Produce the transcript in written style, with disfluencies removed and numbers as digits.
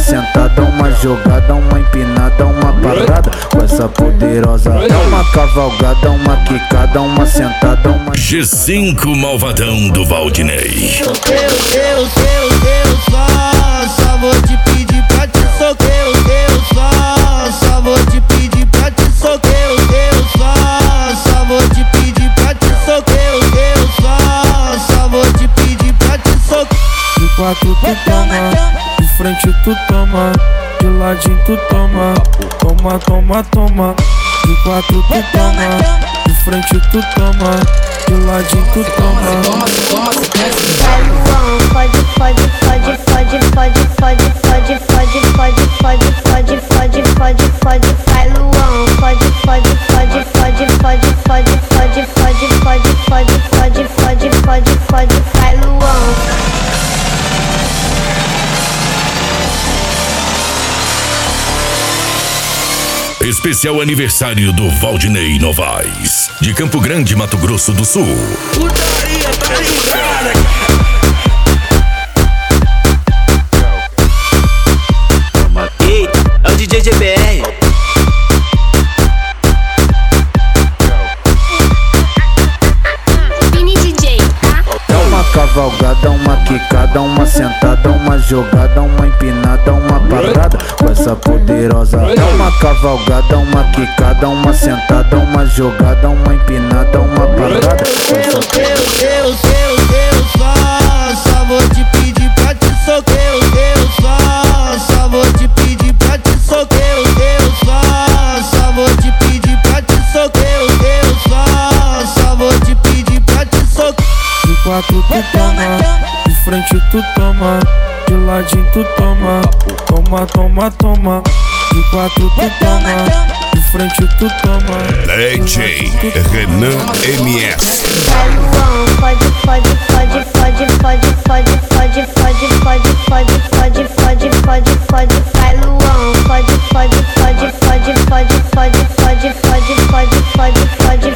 sentada, uma jogada, uma empinada, uma parada. Com essa poderosa dá uma cavalgada, uma quicada, uma sentada, uma... G5 Malvadão do Valdinei. Eu só vou te pedir pra te soquear. Eu só vou te pedir pra te soquear. Eu só vou te pedir pra te soquear. Eu só vou te pedir pra te soquear. De quatro tu toma, de frente tu toma, de ladinho tu toma, toma, toma, toma. De quatro tu toma, de frente tu toma, de ladinho tu toma. Vai Luan, pode, pode, pode, pode, pode, pode, pode, pode, pode, pode, pode, pode, pode, pode. Vai Luan, pode, pode, pode, pode, pode, pode, pode, pode, pode, pode, pode, pode, pode, pode. Vai Luan. Especial aniversário do Valdinei Novaes, de Campo Grande, Mato Grosso do Sul. Putaria, tá ligada? Ei, é o DJ GBR. Vini DJ, tá? Dá uma cavalgada, uma quicada, uma sentada, uma jogada, uma empinada, uma parada. Com essa poderosa dá uma cavalgada, uma quicada, uma sentada, uma jogada, uma empinada, uma parada. Eu só vou te pedir pra te soquear. Eu só vou te pedir pra te soquear. Eu só vou te pedir pra te soquear. Eu só vou te pedir pra te soquear. De quatro tu toma, de frente tu toma, de ladinho tu toma, toma, toma, toma. De quatro tu toma, de frente tu toma. DJ Renan MS. Vai Luan, pode, pode, pode, pode, pode, pode, pode, pode, pode, pode, pode, pode, pode, pode. Vai Luan, pode, pode, pode, pode, pode, pode, pode, pode, pode, pode, pode,